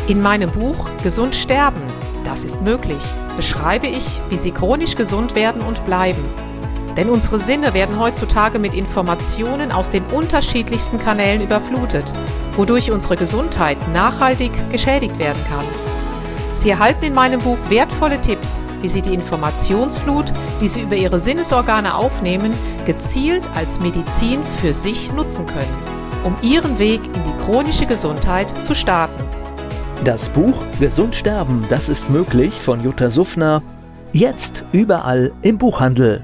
In meinem Buch Gesund sterben, das ist möglich, beschreibe ich, wie Sie chronisch gesund werden und bleiben. Denn unsere Sinne werden heutzutage mit Informationen aus den unterschiedlichsten Kanälen überflutet, wodurch unsere Gesundheit nachhaltig geschädigt werden kann. Sie erhalten in meinem Buch wertvolle Tipps, wie Sie die Informationsflut, die Sie über Ihre Sinnesorgane aufnehmen, gezielt als Medizin für sich nutzen können, um Ihren Weg in die chronische Gesundheit zu starten. Das Buch Gesund sterben, das ist möglich von Jutta Suffner. Jetzt überall im Buchhandel.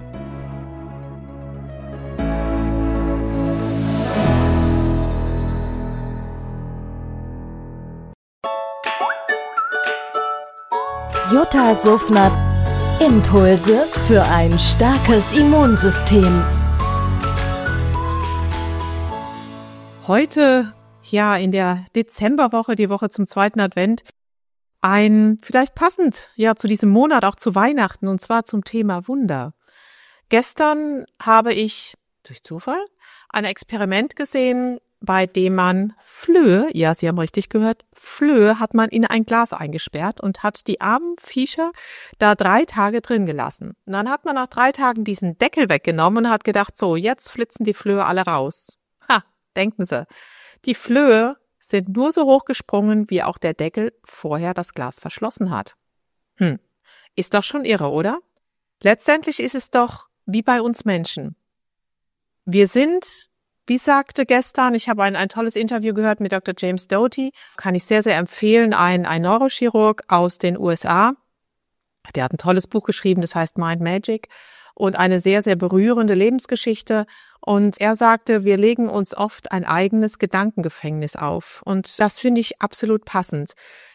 Jutta Suffner. Impulse für ein starkes Immunsystem. Heute, in der Dezemberwoche, die Woche zum zweiten Advent, vielleicht passend, zu diesem Monat, auch zu Weihnachten, und zwar zum Thema Wunder. Gestern habe ich durch Zufall ein Experiment gesehen, bei dem man Flöhe, ja, Sie haben richtig gehört, Flöhe hat man in ein Glas eingesperrt und hat die armen Viecher da 3 Tage drin gelassen. Und dann hat man nach 3 Tagen diesen Deckel weggenommen und hat gedacht, so, jetzt flitzen die Flöhe alle raus. Denken Sie. Die Flöhe sind nur so hoch gesprungen, wie auch der Deckel vorher das Glas verschlossen hat. Ist doch schon irre, oder? Letztendlich ist es doch wie bei uns Menschen. Wir sind, wie sagte gestern, ich habe ein tolles Interview gehört mit Dr. James Doty, kann ich sehr, sehr empfehlen, ein Neurochirurg aus den USA. Der hat ein tolles Buch geschrieben, das heißt Mind Magic, und eine sehr, sehr berührende Lebensgeschichte. Und er sagte, wir legen uns oft ein eigenes Gedankengefängnis auf. Und das finde ich absolut passend.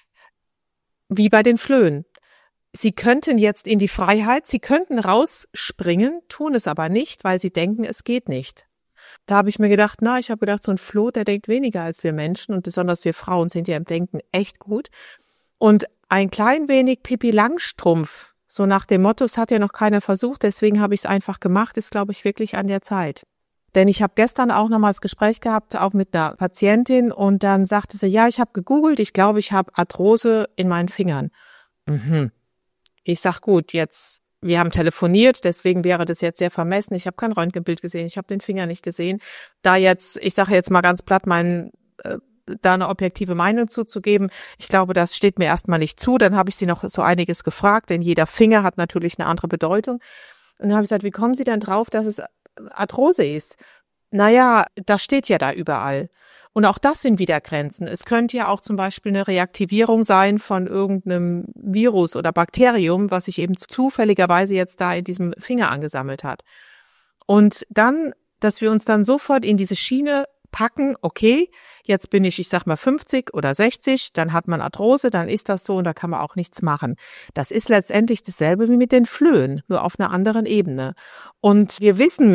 Wie bei den Flöhen. Sie könnten jetzt in die Freiheit, sie könnten rausspringen, tun es aber nicht, weil sie denken, es geht nicht. Da habe ich mir gedacht, so ein Floh, der denkt weniger als wir Menschen, und besonders wir Frauen sind ja im Denken echt gut. Und ein klein wenig Pippi Langstrumpf, so nach dem Motto, es hat ja noch keiner versucht, deswegen habe ich es einfach gemacht, ist, glaube ich, wirklich an der Zeit. Denn ich habe gestern auch nochmal das Gespräch gehabt, auch mit einer Patientin, und dann sagte sie, ich habe gegoogelt, ich glaube, ich habe Arthrose in meinen Fingern. Ich sag, gut, wir haben telefoniert, deswegen wäre das jetzt sehr vermessen. Ich habe kein Röntgenbild gesehen, ich habe den Finger nicht gesehen. Ich sage jetzt mal ganz platt, da eine objektive Meinung zuzugeben, ich glaube, das steht mir erstmal nicht zu. Dann habe ich sie noch so einiges gefragt, denn jeder Finger hat natürlich eine andere Bedeutung. Und dann habe ich gesagt, wie kommen Sie denn drauf, dass es Arthrose ist? Das steht ja da überall. Und auch das sind wieder Grenzen. Es könnte ja auch zum Beispiel eine Reaktivierung sein von irgendeinem Virus oder Bakterium, was sich eben zufälligerweise jetzt da in diesem Finger angesammelt hat. Und dann, dass wir uns dann sofort in diese Schiene packen, okay, jetzt bin ich sag mal 50 oder 60, dann hat man Arthrose, dann ist das so und da kann man auch nichts machen. Das ist letztendlich dasselbe wie mit den Flöhen, nur auf einer anderen Ebene. Und wir wissen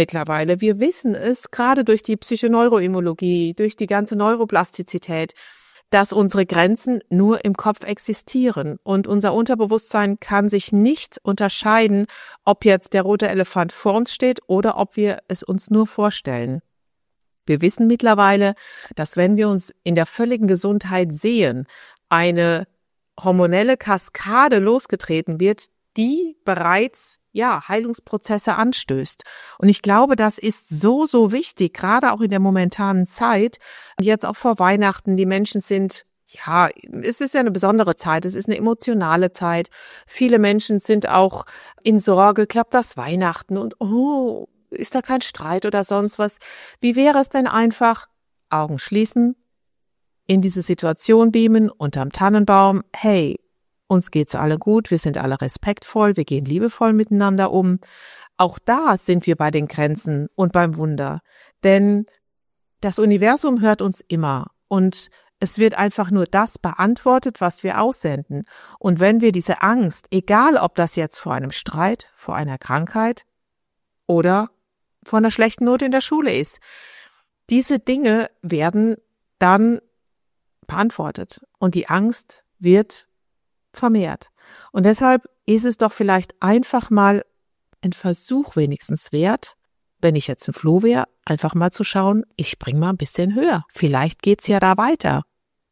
es gerade durch die Psychoneuroimmunologie, durch die ganze Neuroplastizität, dass unsere Grenzen nur im Kopf existieren. Und unser Unterbewusstsein kann sich nicht unterscheiden, ob jetzt der rote Elefant vor uns steht oder ob wir es uns nur vorstellen. Wir wissen mittlerweile, dass wenn wir uns in der völligen Gesundheit sehen, eine hormonelle Kaskade losgetreten wird, die bereits Heilungsprozesse anstößt. Und ich glaube, das ist so, so wichtig, gerade auch in der momentanen Zeit, jetzt auch vor Weihnachten. Die Menschen sind, es ist ja eine besondere Zeit, es ist eine emotionale Zeit. Viele Menschen sind auch in Sorge, klappt das Weihnachten und ist da kein Streit oder sonst was? Wie wäre es denn einfach, Augen schließen, in diese Situation beamen, unterm Tannenbaum, hey, uns geht's alle gut, wir sind alle respektvoll, wir gehen liebevoll miteinander um. Auch da sind wir bei den Grenzen und beim Wunder. Denn das Universum hört uns immer und es wird einfach nur das beantwortet, was wir aussenden. Und wenn wir diese Angst, egal ob das jetzt vor einem Streit, vor einer Krankheit oder vor einer schlechten Note in der Schule ist. Diese Dinge werden dann beantwortet und die Angst wird vermehrt. Und deshalb ist es doch vielleicht einfach mal ein Versuch wenigstens wert, wenn ich jetzt ein Floh wäre, einfach mal zu schauen, ich spring mal ein bisschen höher. Vielleicht geht's ja da weiter.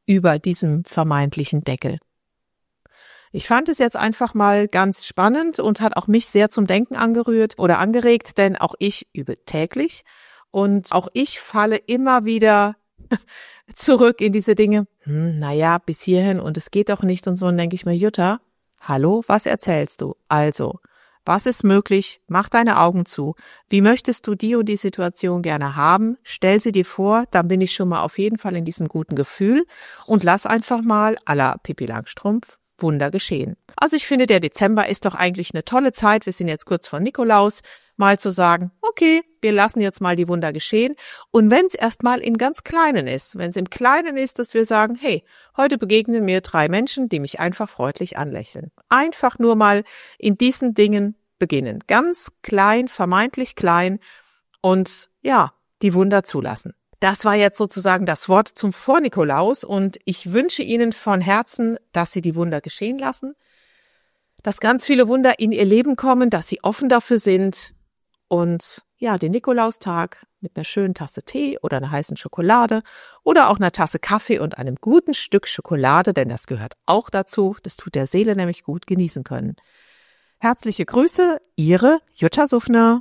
über diesem vermeintlichen Deckel. Ich fand es jetzt einfach mal ganz spannend und hat auch mich sehr zum Denken angerührt oder angeregt, denn auch ich übe täglich und auch ich falle immer wieder zurück in diese Dinge, naja, bis hierhin und es geht doch nicht und so. Und denke ich mir, Jutta, hallo, was erzählst du? Also, was ist möglich? Mach deine Augen zu. Wie möchtest du die und die Situation gerne haben? Stell sie dir vor, dann bin ich schon mal auf jeden Fall in diesem guten Gefühl und lass einfach mal à la Pippi Langstrumpf Wunder geschehen. Also ich finde, der Dezember ist doch eigentlich eine tolle Zeit. Wir sind jetzt kurz vor Nikolaus, mal zu sagen, okay, wir lassen jetzt mal die Wunder geschehen. Und wenn es erstmal in ganz Kleinen ist, wenn es im Kleinen ist, dass wir sagen, hey, heute begegnen mir 3 Menschen, die mich einfach freundlich anlächeln. Einfach nur mal in diesen Dingen beginnen. Ganz klein, vermeintlich klein und ja, die Wunder zulassen. Das war jetzt sozusagen das Wort zum Vornikolaus und ich wünsche Ihnen von Herzen, dass Sie die Wunder geschehen lassen, dass ganz viele Wunder in Ihr Leben kommen, dass Sie offen dafür sind und ja, den Nikolaustag mit einer schönen Tasse Tee oder einer heißen Schokolade oder auch einer Tasse Kaffee und einem guten Stück Schokolade, denn das gehört auch dazu, das tut der Seele nämlich gut, genießen können. Herzliche Grüße, Ihre Jutta Suffner.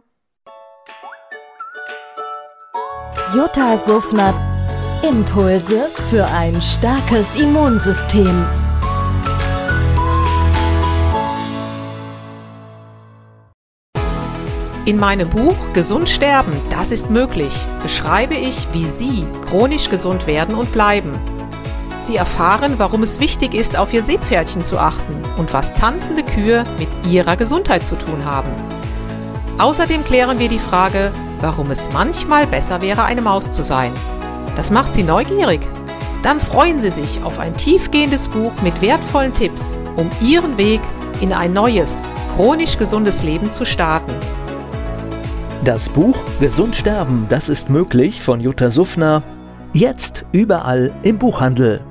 Jutta Suffner. Impulse für ein starkes Immunsystem. In meinem Buch Gesund sterben, das ist möglich, beschreibe ich, wie Sie chronisch gesund werden und bleiben. Sie erfahren, warum es wichtig ist, auf Ihr Seepferdchen zu achten und was tanzende Kühe mit Ihrer Gesundheit zu tun haben. Außerdem klären wir die Frage, warum es manchmal besser wäre, eine Maus zu sein. Das macht Sie neugierig? Dann freuen Sie sich auf ein tiefgehendes Buch mit wertvollen Tipps, um Ihren Weg in ein neues, chronisch gesundes Leben zu starten. Das Buch Gesund sterben, das ist möglich von Jutta Suffner. Jetzt überall im Buchhandel.